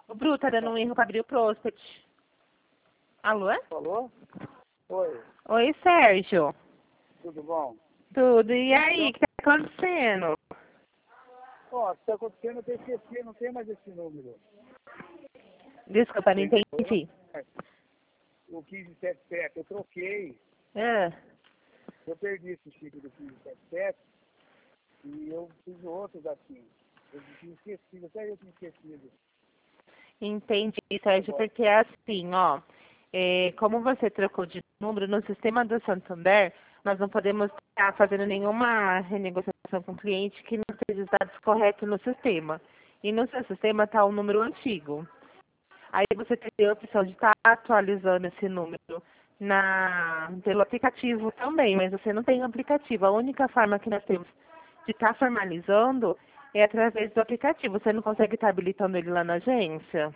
O Bru tá dando um erro pra abrir o Prospect. Alô? Falou? Oi, Oi, Sérgio. tudo bom? Tudo. E aí, o que tá acontecendo? Ó, o que tá acontecendo, eu tenho esquecido, não tem mais esse número. Desculpa, não Entendeu? entendi. O 1577, eu troquei, Ah, eu perdi esse chip do 1577 e eu fiz outros assim. Eu tinha esquecido, até eu tinha esquecido. entendi, Sérgio, porque é assim, ó. Como você trocou de número no sistema do Santander, nós não podemos estar fazendo nenhuma renegociação com o cliente que não seja os dados corretos no sistema. E no seu sistema está o número antigo. Aí você tem a opção de estar atualizando esse número pelo aplicativo também, mas você não tem aplicativo. A única forma que nós temos de estar formalizando é através do aplicativo. Você não consegue estar habilitando ele lá na agência?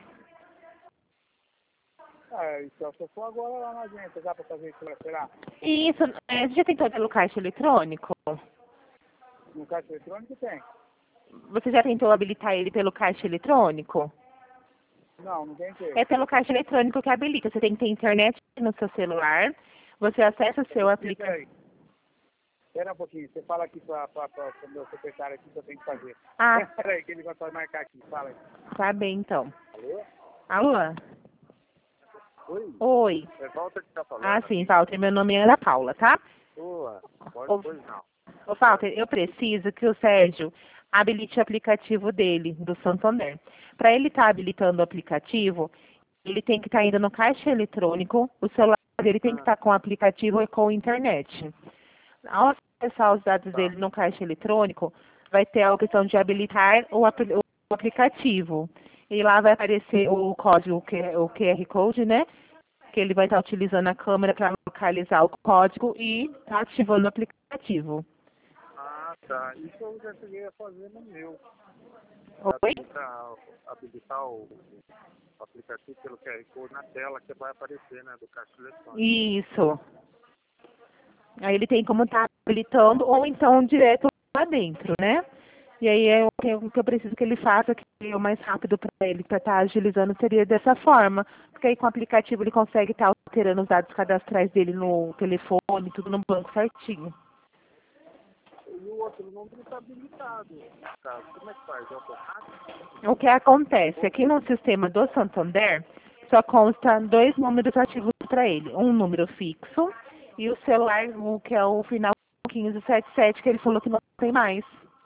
Ah, então se eu for agora lá na agência, dá pra fazer isso, será? Isso, você já tentou pelo caixa eletrônico? No caixa eletrônico tem? Você já tentou habilitar ele pelo caixa eletrônico? Não, não tem É jeito. pelo caixa eletrônico que habilita. Você tem que ter internet no seu celular, você acessa o seu aplicativo. Espera um pouquinho, você fala aqui para o meu secretário aqui que eu tenho que fazer. Ah, Espera aí, que ele vai marcar aqui, fala aí. tá bem então. Alô? Alô? Oi? Oi. É Walter que tá falando? Ah, sim, Walter, meu nome é Ana Paula, tá? Boa, Ô, pois não. ô Walter, eu preciso que o Sérgio habilite o aplicativo dele, do Santander. Para ele estar habilitando o aplicativo, ele tem que estar indo no caixa eletrônico, o celular dele tem que estar com o aplicativo e com a internet. Ao acessar os dados dele no caixa eletrônico, vai ter a opção de habilitar o aplicativo. E lá vai aparecer o código, o QR Code, né? Que ele vai estar utilizando a câmera para localizar o código e tá ativando o aplicativo. Ah, tá. Isso eu já cheguei a fazer no meu. Oi? Habilitar o aplicativo pelo QR Code na tela que vai aparecer, né, do caixa eletrônico. Isso. Aí ele tem como estar habilitando ou então direto lá dentro, né? E aí o que eu preciso que ele faça, que é o mais rápido para ele, para estar agilizando, seria dessa forma. Porque aí com o aplicativo ele consegue estar alterando os dados cadastrais dele no telefone, tudo no banco certinho. E o outro número está habilitado. Tá? Como é que faz? É automático? O que acontece? Aqui no sistema do Santander, só consta 2 números ativos para ele. Um número fixo e o celular, o que é o final 1577, que ele falou que não tem mais.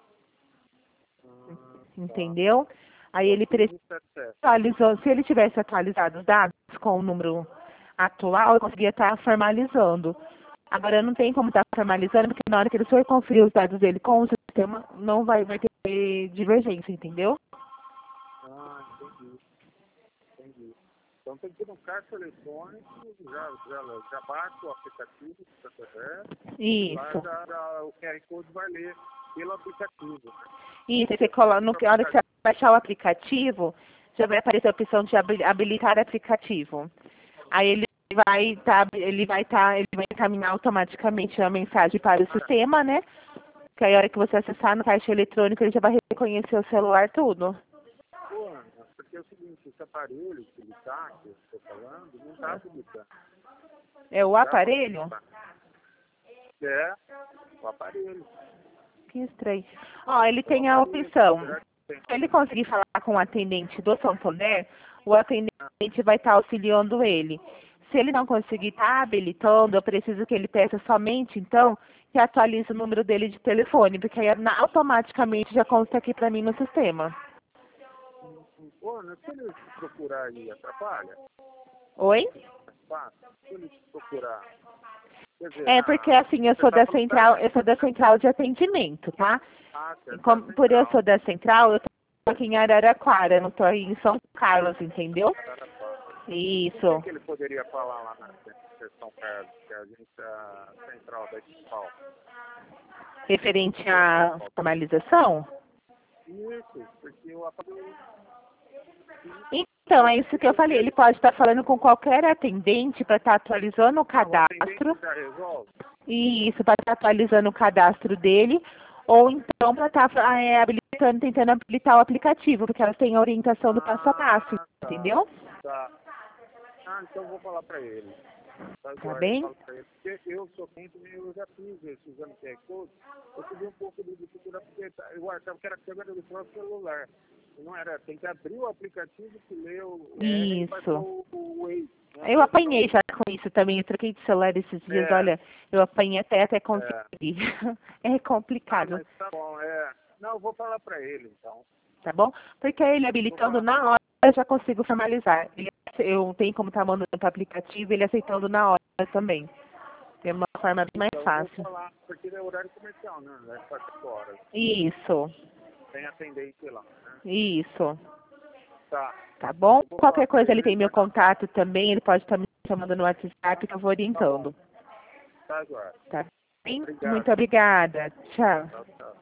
Entendeu? Aí ele precisa atualizou, se ele tivesse atualizado os dados com o número atual, eu conseguia estar formalizando. Agora não tem como estar formalizando, porque na hora que ele for conferir os dados dele com o sistema, não vai ter divergência, entendeu? Ah, entendi. Então tem que ir no caixa eletrônico, já baixa o aplicativo do Santander, Isso. lá o QR Code vai ler pelo aplicativo. Isso, você coloca, na hora que você baixar o aplicativo, já vai aparecer a opção de habilitar aplicativo. Aí ele vai encaminhar automaticamente a mensagem para o sistema, né? Que aí a hora que você acessar no caixa eletrônico, ele já vai reconhecer o celular tudo. Pô, Ana, porque é o seguinte, esse aparelho que ele tá, que eu estou falando, não está habilitando. É o aparelho? É, o aparelho. Que estranho. Ó, ele tem a opção. Se ele conseguir falar com o atendente do Santander, o atendente vai estar auxiliando ele. Se ele não conseguir estar habilitando, eu preciso que ele peça somente, então, que atualize o número dele de telefone, porque aí automaticamente já consta aqui para mim no sistema. Pô, Ana, se ele procurar aí, atrapalha? Oi? Se ele procurar. Quer dizer, É porque assim, eu sou da central de atendimento, tá? Por eu sou da central, eu tô aqui em Araraquara, não tô aí em São Carlos, entendeu? Isso. O que ele poderia falar lá na São Carlos, que é a agência central da São Referente à formalização? Isso, porque o aparelho. Então, é isso que eu falei. Ele pode estar falando com qualquer atendente para estar atualizando o cadastro. E isso, para estar atualizando o cadastro dele. Ou então para estar habilitando, tentando habilitar o aplicativo, porque elas têm a orientação do passo a passo, entendeu? Tá. Ah, então eu vou falar para ele. Tá bem? Porque eu sou cliente, eu já fiz esse exame QR Code, eu tive um pouco de dificuldade, porque eu achava que era câmera do próprio celular. Não era, tem que abrir o aplicativo que lê o QR e faz Isso. o Waze. Né? Eu apanhei já com isso também. Eu troquei de celular esses dias. Olha, eu apanhei até conseguir. É Ah, complicado, mas tá bom, Não, eu vou falar para ele, então. tá bom? Porque ele habilitando na hora, eu já consigo formalizar. Eu tenho como estar mandando para o aplicativo, ele aceitando na hora também. É uma forma bem mais Então, eu fácil. vou falar, porque é horário comercial, né? É 4 horas. Isso, Tem atendente lá, né? isso. Tá. Tá bom? Eu vou Qualquer falar pra coisa ele tem meu tá? contato também, ele pode estar me chamando no WhatsApp que eu vou orientando. Tá, Eduardo. Tá bem? Obrigado. Muito obrigada. Tchau. Tchau, tchau.